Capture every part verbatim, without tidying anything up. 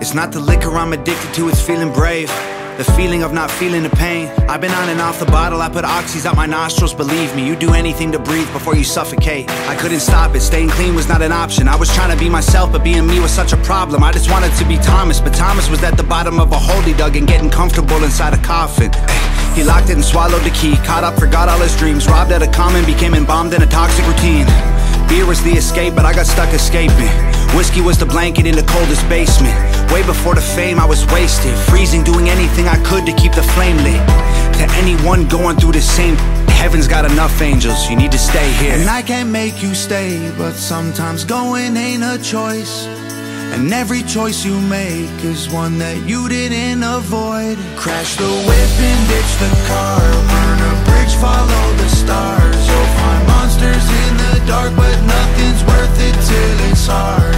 It's not the liquor I'm addicted to, it's feeling brave. The feeling of not feeling the pain. I've been on and off the bottle, I put oxys out my nostrils. Believe me, you do anything to breathe before you suffocate. I couldn't stop it, staying clean was not an option. I was trying to be myself, but being me was such a problem. I just wanted to be Thomas, but Thomas was at the bottom of a hole he dug and getting comfortable inside a coffin. He locked it and swallowed the key, caught up, forgot all his dreams, robbed at a common, became embalmed in a toxic routine. Beer was the escape, but I got stuck escaping. Whiskey was the blanket in the coldest basement. Way before the fame, I was wasted, freezing, doing anything I could to keep the flame lit. To anyone going through the same, heaven's got enough angels, you need to stay here. And I can't make you stay, but sometimes going ain't a choice. And every choice you make is one that you didn't avoid. Crash the whip and ditch the car, burn a bridge, follow the stars. You'll find monsters in the dark, but nothing's worth it till it's hard.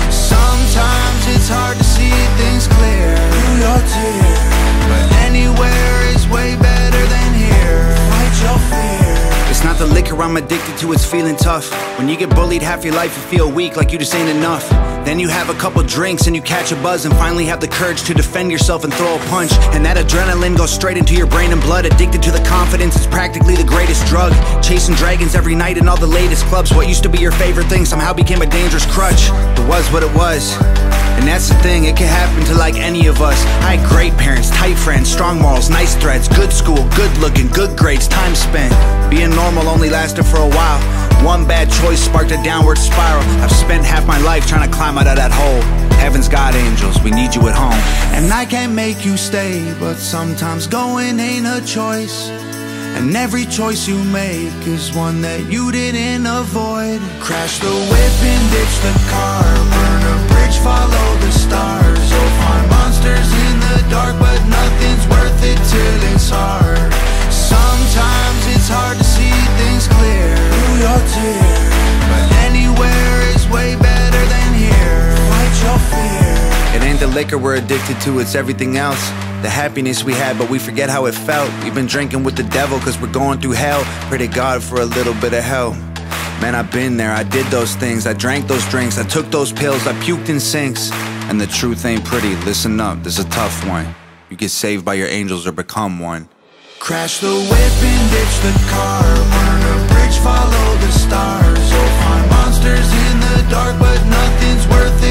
Sometimes it's hard to see things clear through your tears, but anywhere is way better than here. Fight your fear. It's not the liquor I'm addicted to, it's feeling tough. When you get bullied half your life, you feel weak, like you just ain't enough. Then you have a couple drinks and you catch a buzz and finally have the courage to defend yourself and throw a punch. And that adrenaline goes straight into your brain and blood. Addicted to the confidence, it's practically the greatest drug. Chasing dragons every night in all the latest clubs. What used to be your favorite thing somehow became a dangerous crutch. It was what it was. And that's the thing, it can happen to like any of us. I had great parents, tight friends, strong morals, nice threads, good school, good looking, good grades, time spent. Being normal only lasted for a while. One bad choice sparked a downward spiral. I've spent half my life trying to climb out of that hole. Heaven's got angels, we need you at home. And I can't make you stay, but sometimes going ain't a choice. And every choice you make is one that you didn't avoid. Crash the whip and ditch the car, burn a bridge, follow the stars. You'll find monsters in the dark, but nothing's worth it till it's hard. Sometimes it's hard to see things clear through your tears, but anywhere is way better than here. Fight your fear. It ain't the liquor we're addicted to, it's everything else. The happiness we had, but we forget how it felt. We've been drinking with the devil cause we're going through hell. Pray to God for a little bit of help. Man, I've been there, I did those things, I drank those drinks, I took those pills, I puked in sinks. And the truth ain't pretty, listen up, this is a tough one. You get saved by your angels or become one. Crash the whip and ditch the car, burn a bridge, follow the stars. You'll find monsters in the dark, but nothing's worth it